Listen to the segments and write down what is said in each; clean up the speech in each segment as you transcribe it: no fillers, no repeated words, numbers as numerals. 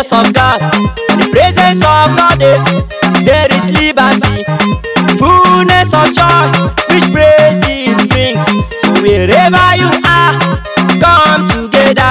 presence of God. In the presence of God, there is liberty, fullness of joy, which praises brings. So wherever you are, come together.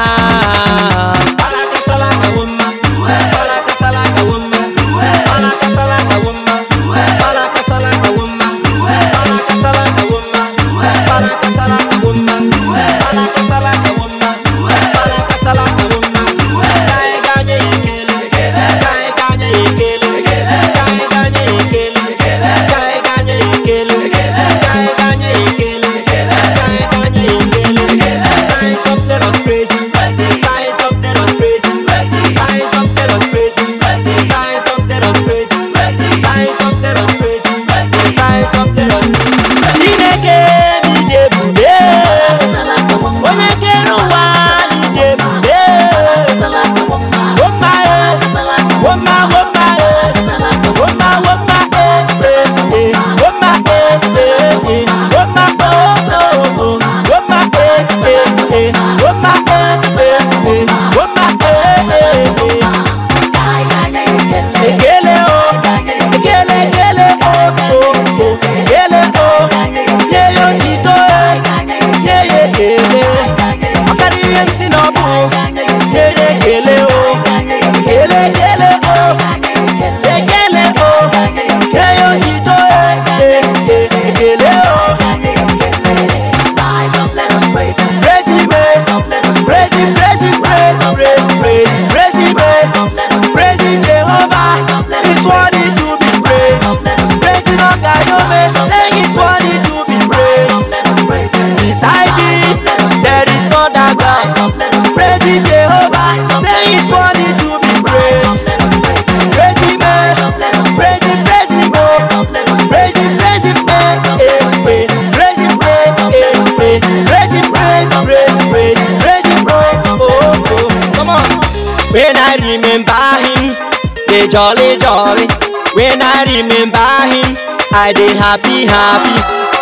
When I remember him, they jolly jolly. When I remember him, I dey happy happy.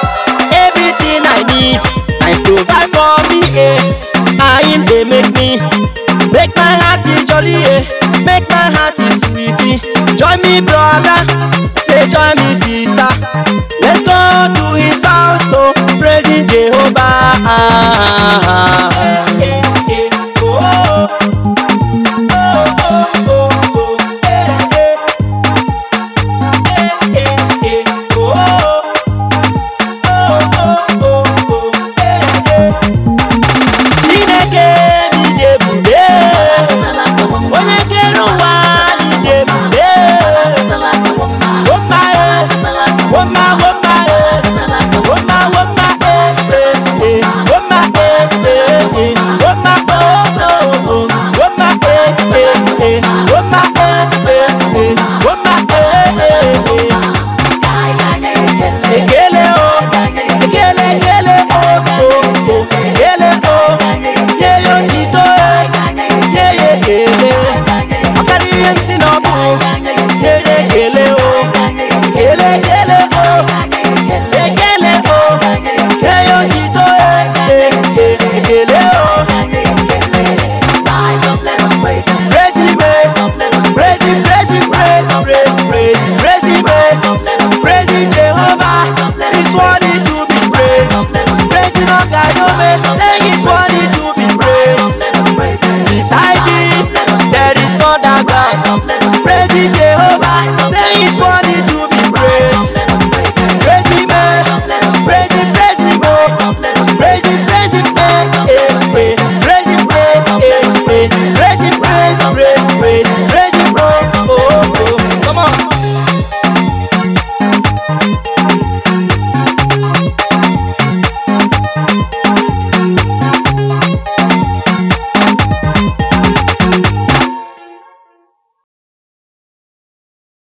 Everything I need, I provide for me. I him they make my heart is jolly. Make my heart is sweetie. Join me brother, say join me sister. Let's go to him.